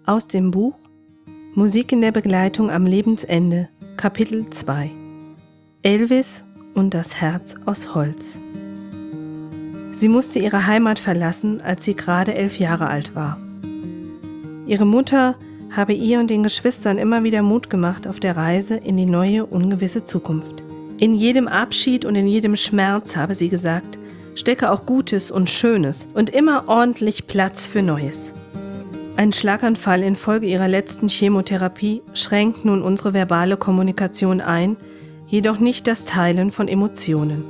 Aus dem Buch Musik in der Begleitung am Lebensende, Kapitel 2 Elvis und das Herz aus Holz. Sie musste ihre Heimat verlassen, als sie gerade 11 Jahre alt war. Ihre Mutter habe ihr und den Geschwistern immer wieder Mut gemacht auf der Reise in die neue, ungewisse Zukunft. In jedem Abschied und in jedem Schmerz, habe sie gesagt, stecke auch Gutes und Schönes und immer ordentlich Platz für Neues. Ein Schlaganfall infolge ihrer letzten Chemotherapie schränkt nun unsere verbale Kommunikation ein, jedoch nicht das Teilen von Emotionen.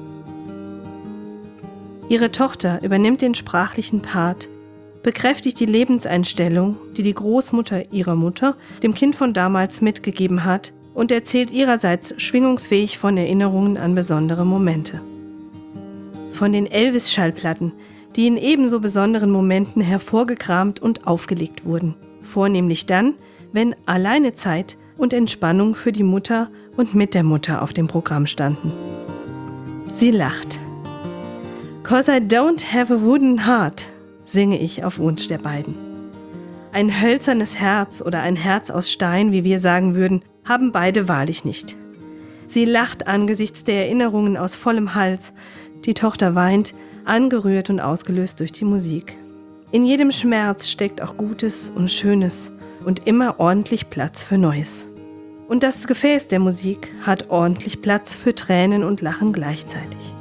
Ihre Tochter übernimmt den sprachlichen Part, bekräftigt die Lebenseinstellung, die die Großmutter ihrer Mutter dem Kind von damals mitgegeben hat und erzählt ihrerseits schwingungsfähig von Erinnerungen an besondere Momente. Von den Elvis-Schallplatten, die in ebenso besonderen Momenten hervorgekramt und aufgelegt wurden. Vornehmlich dann, wenn alleine Zeit und Entspannung für die Mutter und mit der Mutter auf dem Programm standen. Sie lacht. "'Cause I don't have a wooden heart', singe ich auf Wunsch der beiden. Ein hölzernes Herz oder ein Herz aus Stein, wie wir sagen würden, haben beide wahrlich nicht. Sie lacht angesichts der Erinnerungen aus vollem Hals. Die Tochter weint, angerührt und ausgelöst durch die Musik. In jedem Schmerz steckt auch Gutes und Schönes und immer ordentlich Platz für Neues. Und das Gefäß der Musik hat ordentlich Platz für Tränen und Lachen gleichzeitig.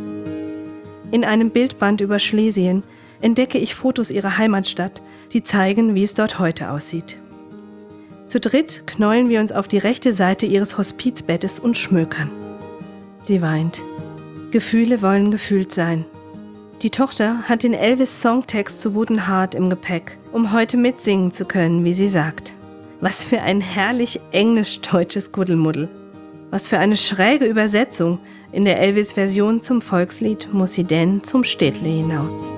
In einem Bildband über Schlesien entdecke ich Fotos ihrer Heimatstadt, die zeigen, wie es dort heute aussieht. Zu dritt knäulen wir uns auf die rechte Seite ihres Hospizbettes und schmökern. Sie weint. Gefühle wollen gefühlt sein. Die Tochter hat den Elvis-Songtext zu Wooden Heart im Gepäck, um heute mitsingen zu können, wie sie sagt. Was für ein herrlich englisch-deutsches Kuddelmuddel. Was für eine schräge Übersetzung. In der Elvis-Version zum Volkslied muss sie denn zum Städtle hinaus.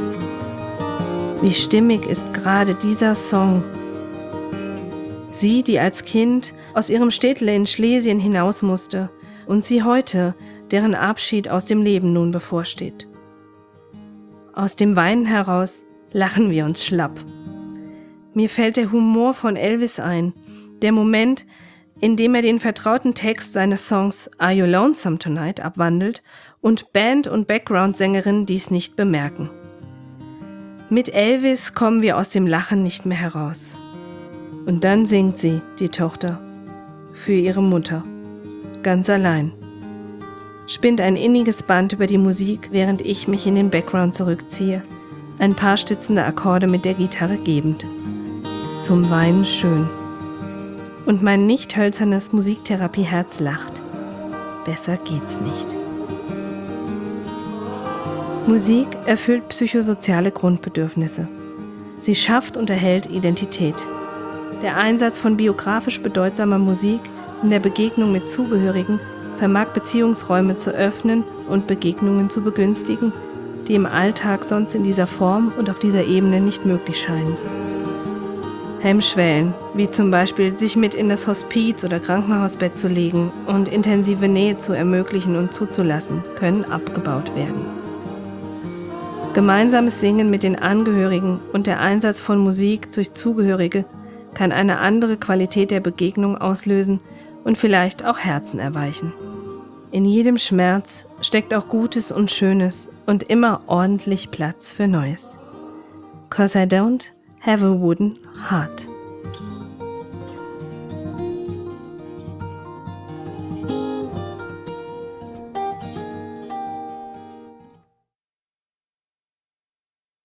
Wie stimmig ist gerade dieser Song. Sie, die als Kind aus ihrem Städtle in Schlesien hinaus musste, und sie heute, deren Abschied aus dem Leben nun bevorsteht. Aus dem Weinen heraus lachen wir uns schlapp. Mir fällt der Humor von Elvis ein, der Moment, in dem er den vertrauten Text seines Songs Are You Lonesome Tonight abwandelt und Band und Background-Sängerin dies nicht bemerken. Mit Elvis kommen wir aus dem Lachen nicht mehr heraus. Und dann singt sie, die Tochter, für ihre Mutter, ganz allein. Spinnt ein inniges Band über die Musik, während ich mich in den Background zurückziehe, ein paar stützende Akkorde mit der Gitarre gebend. Zum Weinen schön. Und mein nicht hölzernes Musiktherapieherz lacht. Besser geht's nicht. Musik erfüllt psychosoziale Grundbedürfnisse. Sie schafft und erhält Identität. Der Einsatz von biografisch bedeutsamer Musik in der Begegnung mit Zugehörigen vermag Beziehungsräume zu öffnen und Begegnungen zu begünstigen, die im Alltag sonst in dieser Form und auf dieser Ebene nicht möglich scheinen. Hemmschwellen, wie zum Beispiel sich mit in das Hospiz oder Krankenhausbett zu legen und intensive Nähe zu ermöglichen und zuzulassen, können abgebaut werden. Gemeinsames Singen mit den Angehörigen und der Einsatz von Musik durch Zugehörige kann eine andere Qualität der Begegnung auslösen und vielleicht auch Herzen erweichen. In jedem Schmerz steckt auch Gutes und Schönes und immer ordentlich Platz für Neues. 'Cause I don't have a wooden heart.